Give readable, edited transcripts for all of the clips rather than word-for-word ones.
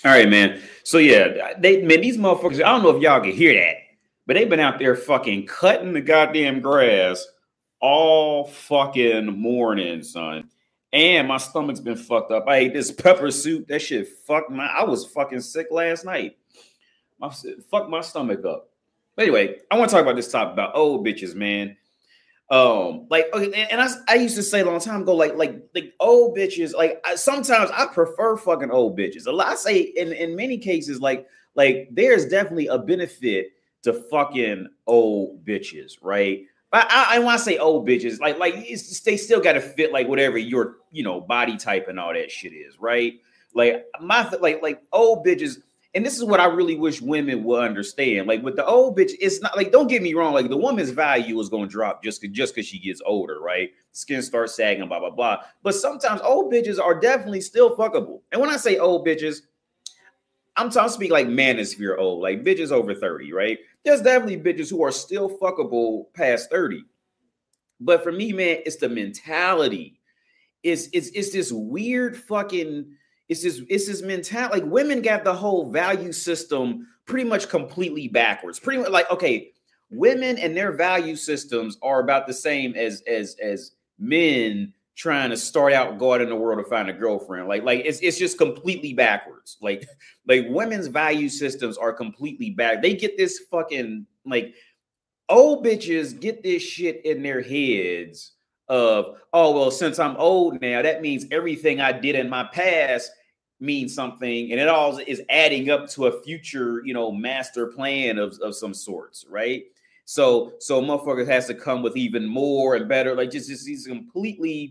All right, man. So yeah, these motherfuckers. I don't know if y'all can hear that, but they've been out there fucking cutting the goddamn grass all fucking morning, son. And my stomach's been fucked up. I ate this pepper soup. That shit fucked my. I was fucking sick last night. Fuck my stomach up. But anyway, I want to talk about this topic about old bitches, man. Like okay, and I used to say a long time ago, like old bitches, like sometimes I prefer fucking old bitches. A lot I say in many cases, like there's definitely a benefit to fucking old bitches, right? But I when I say old bitches, they still got to fit like whatever your body type and all that shit is, right? Like like old bitches. And this is what I really wish women would understand. Like with the old bitch, it's not like, don't get me wrong. Like the woman's value is going to drop just because she gets older, right? Skin starts sagging, blah, blah, blah. But sometimes old bitches are definitely still fuckable. And when I say old bitches, I'm talking speak like manosphere old, like bitches over 30, right? There's definitely bitches who are still fuckable past 30. But for me, man, it's the mentality. It's this weird fucking... It's this mentality. Like women got the whole value system pretty much completely backwards. Pretty much like, okay, women and their value systems are about the same as men trying to start out, go out in the world to find a girlfriend. Like it's just completely backwards. Like women's value systems are completely back. They get this fucking like old bitches get this shit in their heads of, oh, well, since I'm old now, that means everything I did in my past means something. And it all is adding up to a future, master plan of some sorts, right? So motherfucker has to come with even more and better, like just these completely,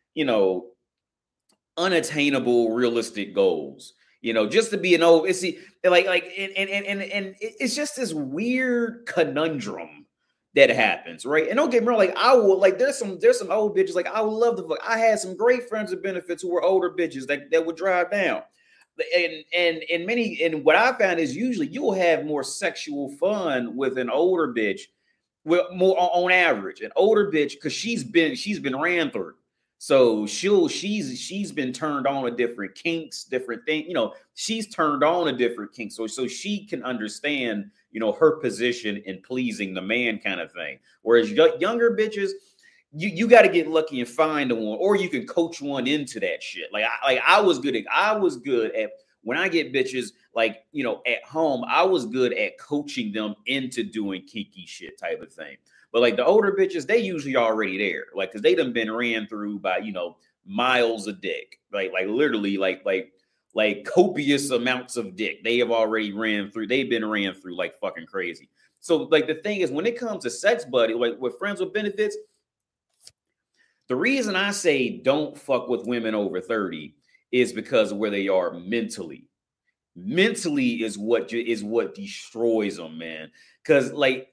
unattainable, realistic goals. Just to be an old, it's like and it's just this weird conundrum that happens, right? And don't get me wrong, like I will, like there's some old bitches, like I would love to fuck. I had some great friends with benefits who were older bitches that would drive down. And what I found is usually you'll have more sexual fun with an older bitch, with more on average, an older bitch, because she's been ran through. So she's been turned on to different kinks, different things. She's turned on a different kink, so she can understand, her position in pleasing the man, kind of thing. Whereas younger bitches, you got to get lucky and find one, or you can coach one into that shit. I was good at when I get bitches, like at home, I was good at coaching them into doing kinky shit type of thing. But like the older bitches, they usually already there, like because they done been ran through by miles of dick, like literally like copious amounts of dick. They have already ran through. They've been ran through like fucking crazy. So like the thing is, when it comes to sex buddy, like with friends with benefits, the reason I say don't fuck with women over 30 is because of where they are mentally. Mentally is what destroys them, man. Because like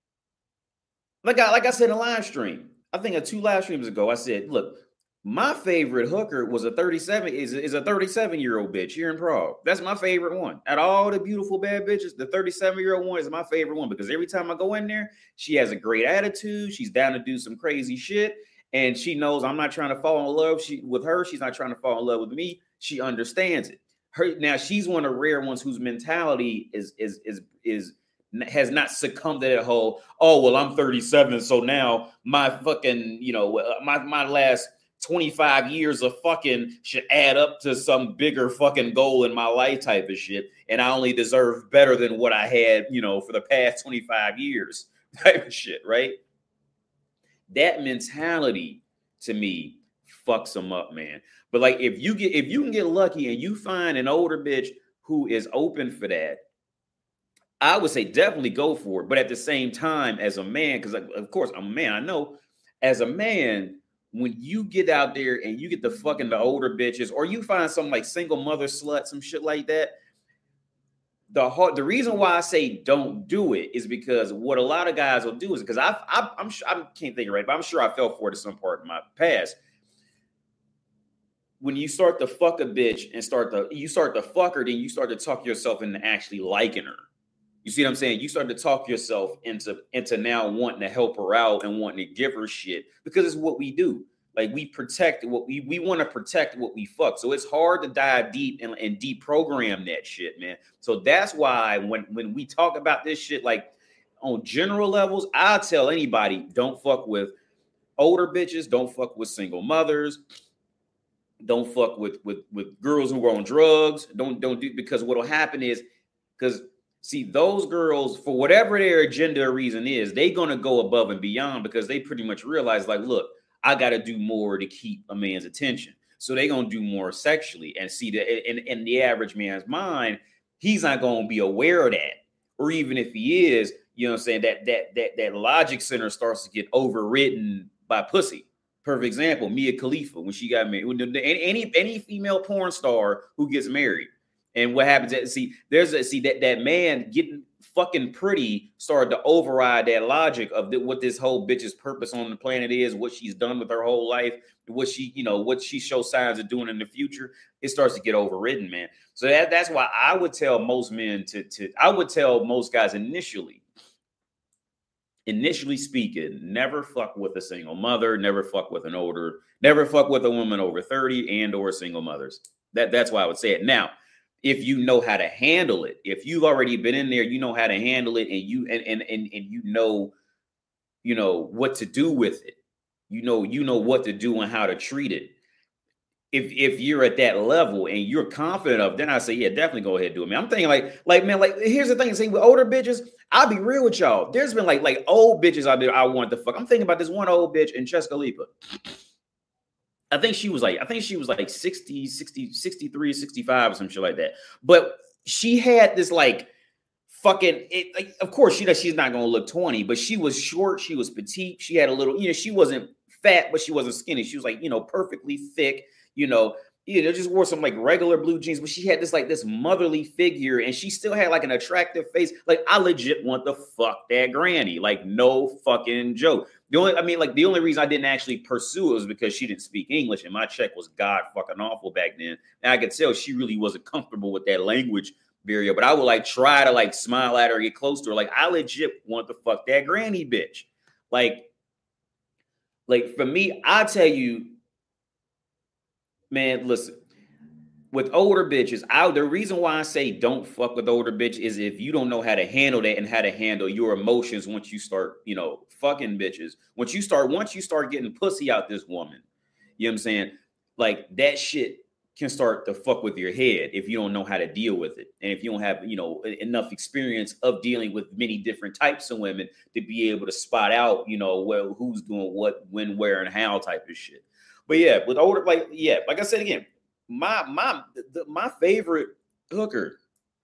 I said in a live stream, I think 2 live streams ago, I said, look, my favorite hooker was a 37 is a 37-year-old bitch here in Prague. That's my favorite one. Out of all the beautiful bad bitches, the 37-year-old one is my favorite one because every time I go in there, she has a great attitude. She's down to do some crazy shit. And she knows I'm not trying to fall in love with her. She's not trying to fall in love with me. She understands it. Now she's one of the rare ones whose mentality has not succumbed to that whole, oh, well, I'm 37. So now my fucking, my last 25 years of fucking should add up to some bigger fucking goal in my life type of shit. And I only deserve better than what I had, for the past 25 years type of shit, right? That mentality to me fucks them up, man. But like if you can get lucky and you find an older bitch who is open for that, I would say definitely go for it. But at the same time, as a man, because of course I'm a man, I know as a man, when you get out there and you get the fucking the older bitches, or you find some like single mother slut, some shit like that, the reason why I say don't do it is because what a lot of guys will do is because I'm sure, I can't think of it, but I'm sure I fell for it at some part in my past. When you start to fuck a bitch and you start to fuck her, then you start to talk yourself into actually liking her. You see what I'm saying? You start to talk yourself into now wanting to help her out and wanting to give her shit because it's what we do. Like we protect what we want to protect what we fuck. So it's hard to dive deep and deprogram that shit, man. So that's why when we talk about this shit, like on general levels, I'll tell anybody, don't fuck with older bitches, don't fuck with single mothers, don't fuck with girls who are on drugs. Don't do, because what'll happen is, because see, those girls, for whatever their agenda or reason is, they gonna go above and beyond because they pretty much realize, like, look, I got to do more to keep a man's attention. So they going to do more sexually, and see that in the average man's mind, he's not going to be aware of that. Or even if he is, you know what I'm saying, that logic center starts to get overridden by pussy. Perfect example, Mia Khalifa, when she got married. Any female porn star who gets married. And what happens is, that man getting fucking pretty started to override that logic of what this whole bitch's purpose on the planet is, what she's done with her whole life, what she shows signs of doing in the future. It starts to get overridden, man. So that's why I would tell most men I would tell most guys initially speaking, never fuck with a single mother, never fuck with never fuck with a woman over 30 and or single mothers. That's why I would say it. Now, if you know how to handle it, if you've already been in there, you know how to handle it, and you know what to do with it. You know what to do and how to treat it. If you're at that level and you're confident of, then I say, yeah, definitely go ahead and do it, man. I'm thinking like man, like here's the thing, saying with older bitches, I'll be real with y'all. There's been like old bitches out there I want to fuck. I'm thinking about this one old bitch in Chescalipa. I think she was like 60, 63, 65 or some shit like that. But she had this like fucking, of course she's not going to look 20, but she was short. She was petite. She had a little, she wasn't fat, but she wasn't skinny. She was like, perfectly thick, just wore some like regular blue jeans, but she had this motherly figure, and she still had like an attractive face. Like I legit want to fuck that granny. Like no fucking joke. The only reason I didn't actually pursue it was because she didn't speak English, and my Czech was god fucking awful back then. And I could tell she really wasn't comfortable with that language barrier. But I would like try to like smile at her, get close to her. Like I legit want to fuck that granny bitch. Like for me, I tell you, man, listen. With older bitches, the reason why I say don't fuck with older bitch is if you don't know how to handle that and how to handle your emotions once you start, fucking bitches. Once you start getting pussy out this woman, you know what I'm saying? Like that shit can start to fuck with your head if you don't know how to deal with it. And if you don't have, enough experience of dealing with many different types of women to be able to spot out, well, who's doing what, when, where, and how type of shit. But yeah, with older, like I said again, my favorite hooker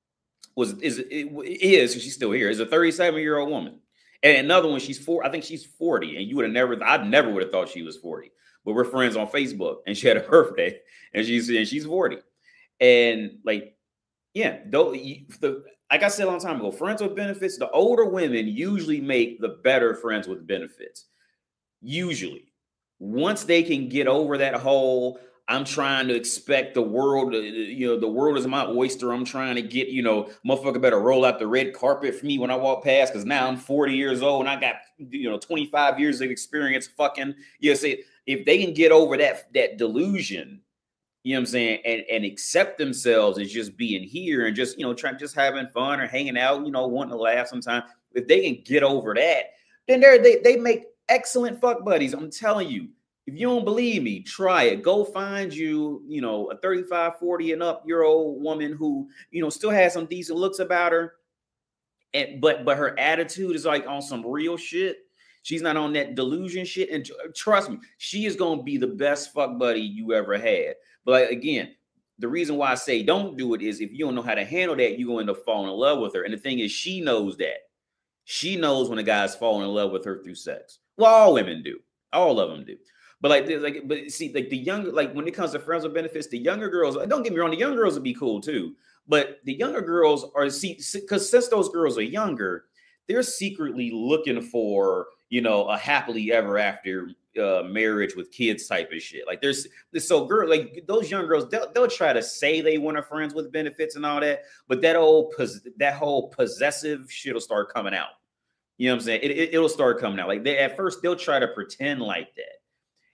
she's still here, is a 37-year-old woman. And another one, I think she's 40, and I never would have thought she was 40. But we're friends on Facebook, and she had a birthday, and she's 40. And like, yeah, like I said a long time ago, friends with benefits, the older women usually make the better friends with benefits. Usually. Once they can get over that whole, I'm trying to expect the world, the world is my oyster. I'm trying to get, motherfucker better roll out the red carpet for me when I walk past, because now I'm 40 years old and I got, 25 years of experience fucking. See, if they can get over that delusion, you know what I'm saying, and accept themselves as just being here and just, just having fun or hanging out, wanting to laugh sometimes. If they can get over that, then they make excellent fuck buddies. I'm telling you. If you don't believe me, try it. Go find you, a 35, 40 and up year old woman who, still has some decent looks about her. But her attitude is like on some real shit. She's not on that delusion shit. And trust me, she is going to be the best fuck buddy you ever had. But again, the reason why I say don't do it is if you don't know how to handle that, you're going to fall in love with her. And the thing is, she knows that. She knows when a guy's falling in love with her through sex. Well, all women do. All of them do. But see, like the younger, like when it comes to friends with benefits, the younger girls, don't get me wrong, the younger girls would be cool too. But the younger girls because since those girls are younger, they're secretly looking for, a happily ever after marriage with kids type of shit. Like like those young girls, they'll try to say they want a friends with benefits and all that, but that whole possessive shit will start coming out. You know what I'm saying? It'll start coming out. Like at first they'll try to pretend like that.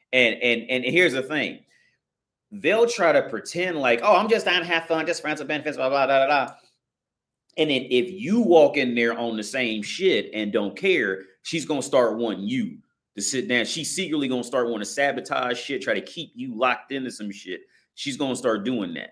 And here's the thing. They'll try to pretend like, oh, I'm just down to have fun, just friends with benefits, blah, blah, blah, blah, blah. And then if you walk in there on the same shit and don't care, she's going to start wanting you to sit down. She's secretly going to start wanting to sabotage shit, try to keep you locked into some shit. She's going to start doing that.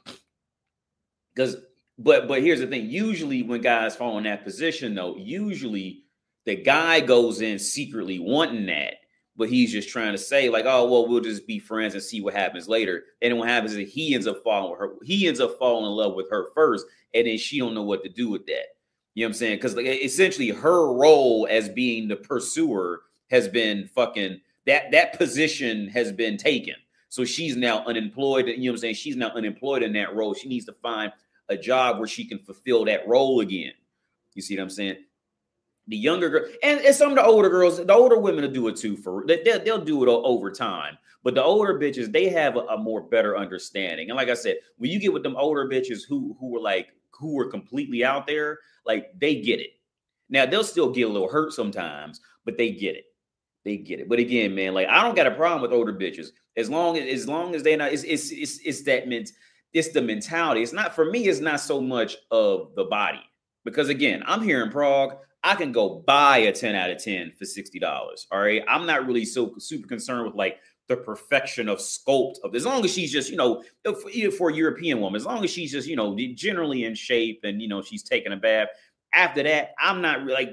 But here's the thing. Usually when guys fall in that position, though, usually the guy goes in secretly wanting that. But he's just trying to say, like, oh, well, we'll just be friends and see what happens later. And then what happens is he ends up falling with her. He ends up falling in love with her first. And then she don't know what to do with that. You know what I'm saying? Because like, essentially her role as being the pursuer has been fucking, that position has been taken. So she's now unemployed. You know what I'm saying? She's now unemployed in that role. She needs to find a job where she can fulfill that role again. You see what I'm saying? The younger girl and some of the older girls, the older women will do it too. They'll do it over time. But the older bitches, they have a more better understanding. And like I said, when you get with them older bitches who were completely out there, like they get it. Now they'll still get a little hurt sometimes, but they get it. They get it. But again, man, like I don't got a problem with older bitches as long as they're not. It's the mentality. It's not for me. It's not so much of the body because again, I'm here in Prague. I can go buy a 10 out of 10 for $60. All right. I'm not really so super concerned with like the perfection of sculpt of as long as she's just, for a European woman, as long as she's just, generally in shape and, she's taking a bath. After that, I'm not really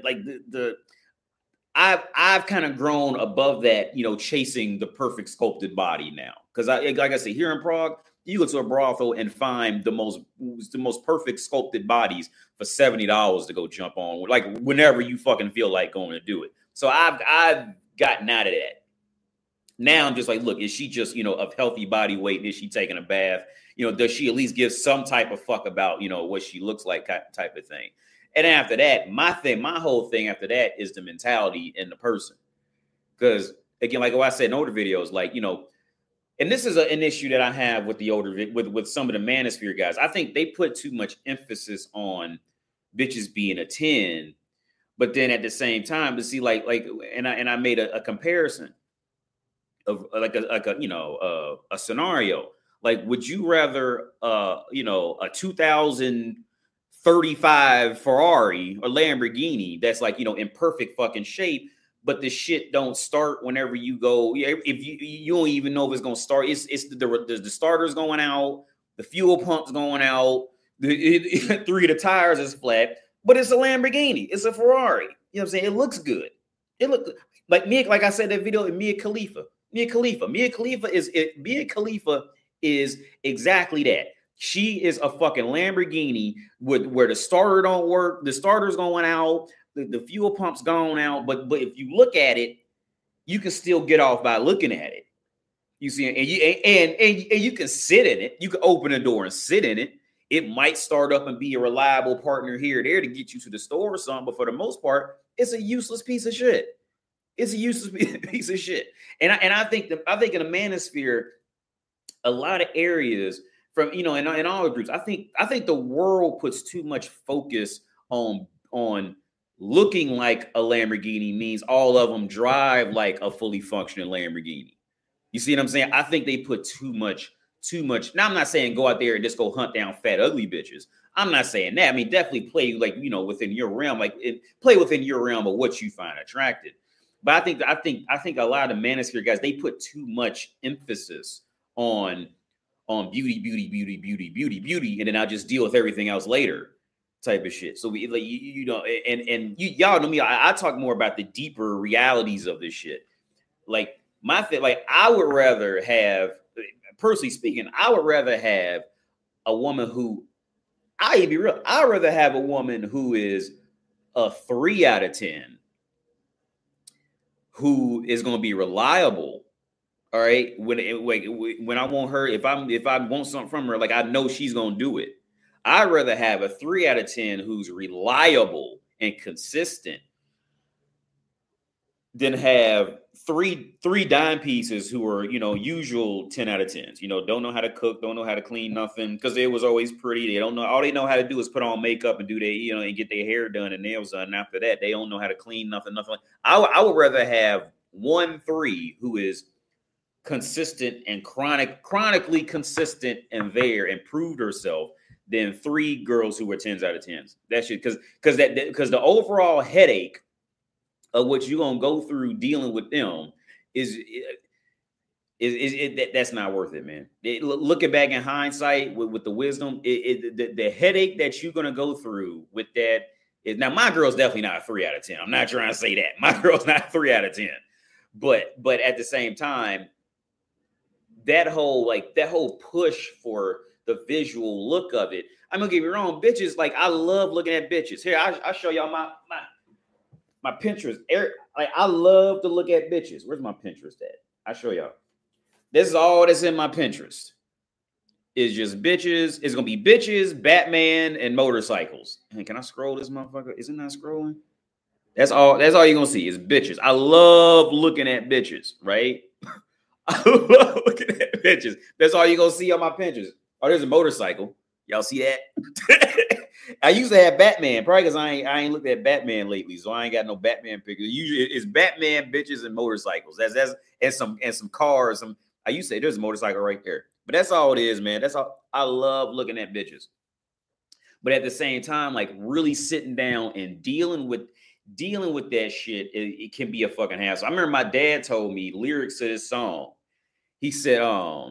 I've kind of grown above that, chasing the perfect sculpted body now. Because like I said, here in Prague, you go to a brothel and find the most perfect sculpted bodies for $70 to go jump on, like whenever you fucking feel like going to do it. So I've gotten out of that. Now I'm just like, look, is she just, of healthy body weight? Is she taking a bath? Does she at least give some type of fuck about, what she looks like type of thing? And after that, my whole thing after that is the mentality in the person. Because again, like I said in older videos, like, and this is an issue that I have with the older, with some of the manosphere guys. I think they put too much emphasis on bitches being a 10, but then at the same time, to see and I made a comparison of a scenario. Like, would you rather a 2035 Ferrari or Lamborghini that's like in perfect fucking shape? But the shit don't start whenever you go. If you don't even know if it's gonna start. It's the starter's going out, the fuel pump's going out, three of the tires is flat. But it's a Lamborghini, it's a Ferrari. You know what I'm saying? It looks good. It looks like like I said that video in Mia Khalifa. Mia Khalifa is exactly that. She is a fucking Lamborghini where the starter don't work, the starter's going out. The fuel pump's gone out, but if you look at it, you can still get off by looking at it. You see, and you can sit in it. You can open the door and sit in it. It might start up and be a reliable partner here or there to get you to the store or something, but for the most part, it's a useless piece of shit. It's a useless piece of shit. And I think in the manosphere, a lot of areas from in all the groups, I think the world puts too much focus on looking like a Lamborghini means all of them drive like a fully functioning Lamborghini. You see what I'm saying? I think they put too much. Now, I'm not saying go out there and just go hunt down fat, ugly bitches. I'm not saying that. I mean, definitely play within your realm, play within your realm of what you find attractive. But I think a lot of the manosphere guys, they put too much emphasis on beauty, and then I'll just deal with everything else later. Type of shit. So we y'all know me. I talk more about the deeper realities of this shit. Like my thing, like I would rather have, personally speaking, I would rather have a woman who, I'd rather have a woman who is a 3 out of 10, who is going to be reliable. All right, when I want her, if I want something from her, like I know she's going to do it. I'd rather have a 3 out of 10 who's reliable and consistent than have three dime pieces who are, usual 10 out of 10s, don't know how to cook, don't know how to clean nothing because it was always pretty. They don't know. All they know how to do is put on makeup and do their, and get their hair done and nails done. And after that, they don't know how to clean nothing. I would rather have 1 3 who is consistent and chronically consistent and there and proved herself than 3 girls who were 10s out of 10s. That shit, because the overall headache of what you're gonna go through dealing with them that's not worth it, man. Looking back in hindsight with the wisdom, the headache that you're gonna go through with that is, now my girl's definitely not a 3 out of 10. I'm not trying to say that my girl's not a 3 out of 10, but at the same time, that whole push for the visual look of it. I'm gonna get me wrong, bitches. Like, I love looking at bitches. Here, I'll show y'all my Pinterest. Like, I love to look at bitches. Where's my Pinterest at? I'll show y'all. This is all that's in my Pinterest. It's just bitches. It's gonna be bitches, Batman, and motorcycles. Hey, can I scroll this motherfucker? Is it not scrolling? That's all you're gonna see is bitches. I love looking at bitches, right? I love looking at bitches. That's all you're gonna see on my Pinterest. Oh, there's a motorcycle. Y'all see that? I used to have Batman, probably because I ain't looked at Batman lately, so I ain't got no Batman pictures. Usually it's Batman, bitches, and motorcycles. That's and some cars. I used to say there's a motorcycle right there, but that's all it is, man. That's all. I love looking at bitches, but at the same time, like, really sitting down and dealing with that shit, it can be a fucking hassle. I remember my dad told me lyrics to this song. He said,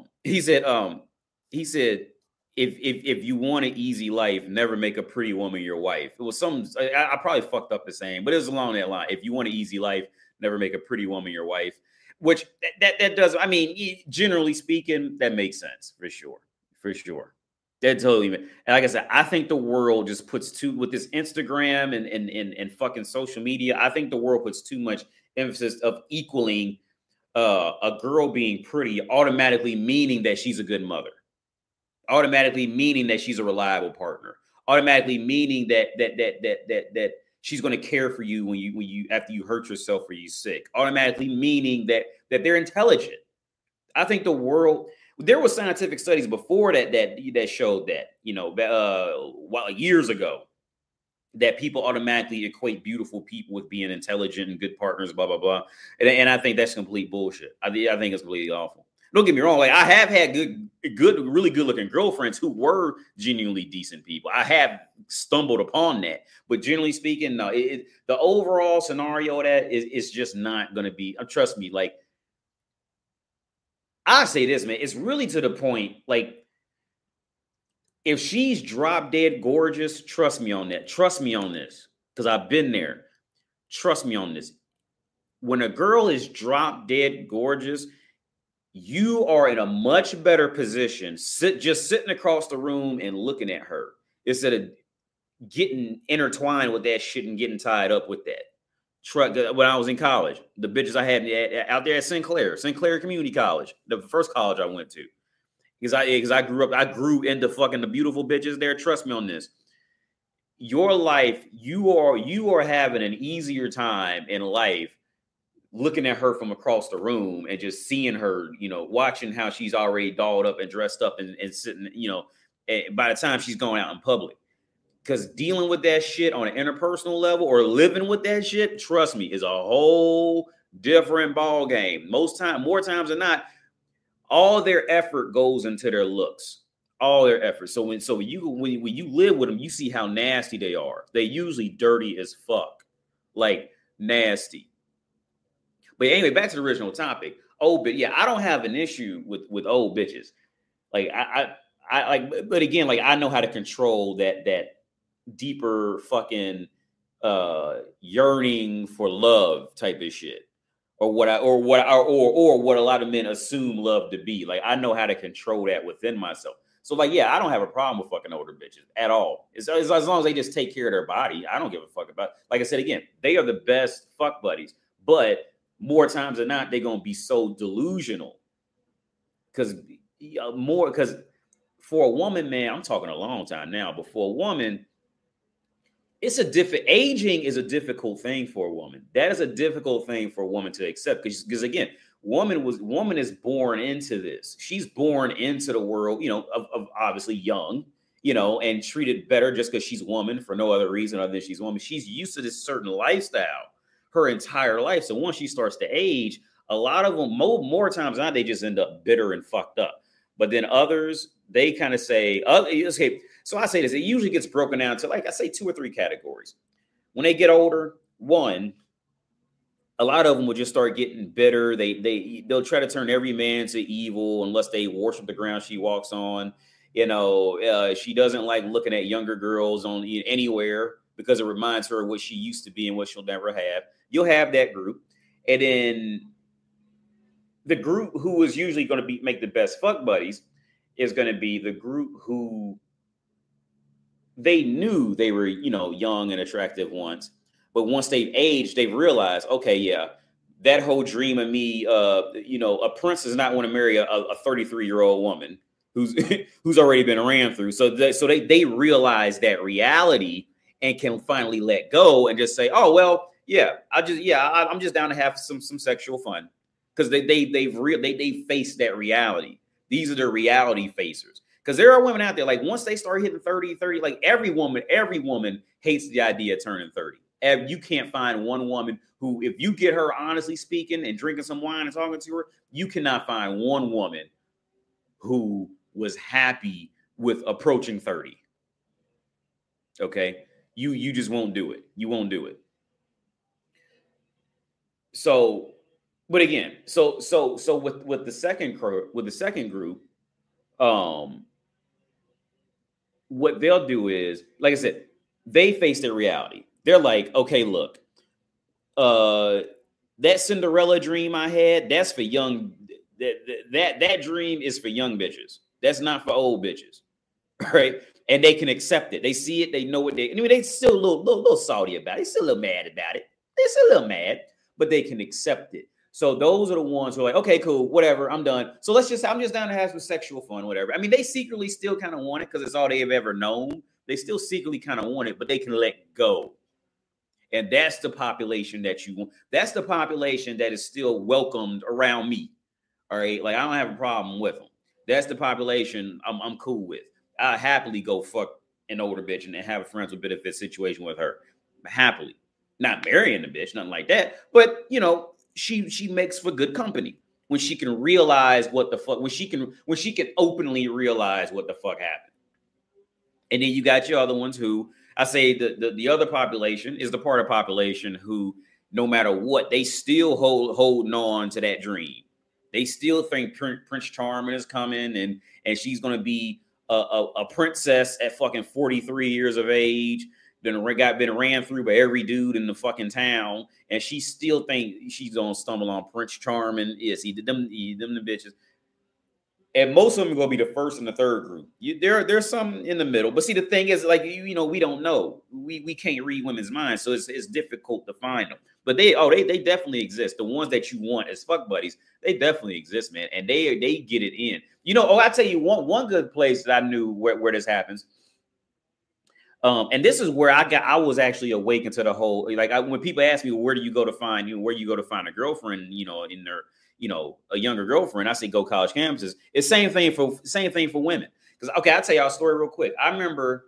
if you want an easy life, never make a pretty woman your wife. It was something, I probably fucked up the saying, but it was along that line. If you want an easy life, never make a pretty woman your wife. Which that does, I mean, generally speaking, that makes sense for sure. That totally, and like I said, I think the world just puts with this Instagram and fucking social media. I think the world puts too much emphasis of equaling a girl being pretty automatically meaning that she's a good mother, automatically meaning that she's a reliable partner, automatically meaning that she's going to care for you when you after you hurt yourself or you sick, automatically meaning that they're intelligent. I think the world, there were scientific studies before that showed that, years ago, that people automatically equate beautiful people with being intelligent and good partners, blah, blah, blah. And I think that's complete bullshit. I think it's completely awful. Don't get me wrong. Like, I have had really good looking girlfriends who were genuinely decent people. I have stumbled upon that, but generally speaking, no, the overall scenario of that is just not going to be, trust me. Like, I say this, man, it's really to the point, like, if she's drop dead gorgeous, trust me on that. Trust me on this, because I've been there. Trust me on this. When a girl is drop dead gorgeous, you are in a much better position just sitting across the room and looking at her instead of getting intertwined with that shit and getting tied up with that. When I was in college, the bitches I had out there at Sinclair Community College, the first college I went to, because I grew into fucking the beautiful bitches there. Trust me on this. Your life, you are having an easier time in life looking at her from across the room and just seeing her, watching how she's already dolled up and dressed up and sitting, by the time she's going out in public. Because dealing with that shit on an interpersonal level or living with that shit, trust me, is a whole different ball game. More times than not, all their effort goes into their looks. All their effort. So when you live with them, you see how nasty they are. They usually dirty as fuck, like nasty. But anyway, back to the original topic. I don't have an issue with old bitches. Like I like, but again, like, I know how to control that deeper fucking yearning for love type of shit, or what a lot of men assume love to be. Like, I know how to control that within myself. So, like, yeah, I don't have a problem with fucking older bitches at all. As long as they just take care of their body, I don't give a fuck about. Like I said again, they are the best fuck buddies, but more times than not, they're gonna be so delusional. Because for a woman, man, I'm talking a long time now, but for a woman, aging is a difficult thing for a woman. That is a difficult thing for a woman to accept, because again, woman is born into this. She's born into the world, of obviously young, and treated better just because she's a woman for no other reason other than she's a woman. She's used to this certain lifestyle her entire life. So once she starts to age, A lot of them, more times than not, they just end up bitter and fucked up. But then others, they kind of say, okay, so I say this, it usually gets broken down to, like I say, 2 or 3 categories. When they get older, one, a lot of them will just start getting bitter. They'll try to turn every man to evil unless they worship the ground she walks on. She doesn't like looking at younger girls on anywhere because it reminds her of what she used to be and what she'll never have. You'll have that group. And then the group who is usually going to make the best fuck buddies is going to be the group who they knew they were, young and attractive once. But once they've aged, they've realized, okay, yeah, that whole dream of me, a prince does not want to marry a 33-year-old woman who's already been ran through. So they realize that reality and can finally let go and just say, oh, well, yeah, I'm just down to have some sexual fun, because they face that reality. These are the reality facers. Because there are women out there, like once they start hitting 30, like every woman hates the idea of turning 30. You can't find one woman who, if you get her honestly speaking and drinking some wine and talking to her, you cannot find one woman who was happy with approaching 30. Okay. You just won't do it. You won't do it. So, but again, so with the second group, what they'll do is, like I said, they face their reality. They're like, okay, look, that Cinderella dream I had, that's for young. That dream is for young bitches. That's not for old bitches, right? And they can accept it. They see it. They know what they still a little salty about it. They still a little mad about it. They're still a little mad, but they can accept it. So those are the ones who are like, okay, cool, whatever, I'm done. So I'm just down to have some sexual fun, whatever. I mean, they secretly still kind of want it because it's all they have ever known. They still secretly kind of want it, but they can let go. And that's the population that you want. That's the population that is still welcomed around me. All right. Like, I don't have a problem with them. That's the population I'm cool with. I'll happily go fuck an older bitch and have a friends with benefits situation with her. Happily. Not marrying the bitch, nothing like that. But, she makes for good company when she can realize what the fuck, when she can openly realize what the fuck happened. And then you got your other ones who, I say the other population is the part of population who, no matter what, they still holding on to that dream. They still think Prince Charming is coming and she's going to be a princess at fucking 43 years of age. Been ran through by every dude in the fucking town, and she still think she's gonna stumble on Prince Charming. Yes, them the bitches. And most of them are gonna be the first and the third group. There's some in the middle, but see, the thing is, like, we don't know. We can't read women's minds, so it's difficult to find them. But they definitely exist. The ones that you want as fuck buddies, they definitely exist, man, and they get it in. I tell you one good place that I knew where this happens. And this is where I was actually awakened to the whole, when people ask me, where do you go to find a girlfriend, in their, a younger girlfriend, I say go college campuses. It's same thing for women. Because, okay, I'll tell y'all a story real quick. I remember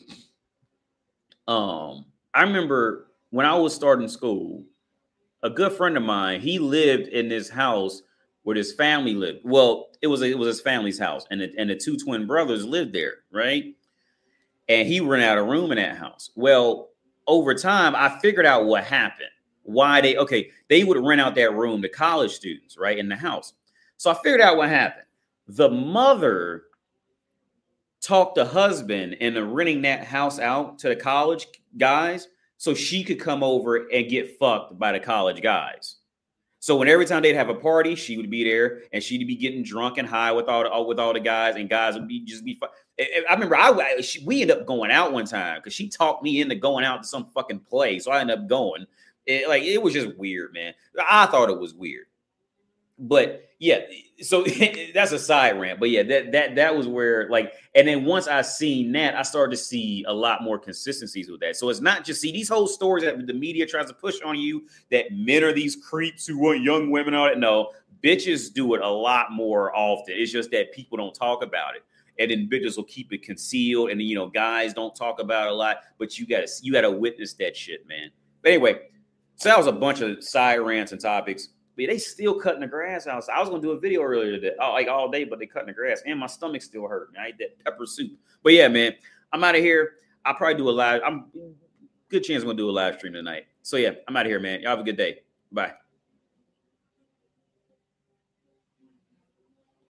when I was starting school, a good friend of mine, he lived in this house where his family lived. Well, it was his family's house, and the 2 twin brothers lived there, right? And he ran out of room in that house. Well, over time, I figured out what happened. Why they would rent out that room to college students, right, in the house. So I figured out what happened. The mother talked the husband into renting that house out to the college guys so she could come over and get fucked by the college guys. So when every time they'd have a party, she would be there and she'd be getting drunk and high with all the guys, and guys would be I remember we ended up going out one time because she talked me into going out to some fucking play. So I ended up going. It was just weird, man. I thought it was weird. But yeah, so that's a side rant. But yeah, that was where, and then once I seen that, I started to see a lot more consistencies with that. So it's not just these whole stories that the media tries to push on you that men are these creeps who want young women on it. No, bitches do it a lot more often. It's just that people don't talk about it. And then bitches will keep it concealed, and guys don't talk about it a lot. But you gotta witness that shit, man. But anyway, so that was a bunch of side rants and topics. But they still cutting the grass outside. I was gonna do a video earlier today, like all day, but they cutting the grass, and my stomach still hurt. I ate that pepper soup. But yeah, man, I'm out of here. I'll probably do a live. I'm good chance I'm gonna do a live stream tonight. So yeah, I'm out of here, man. Y'all have a good day. Bye.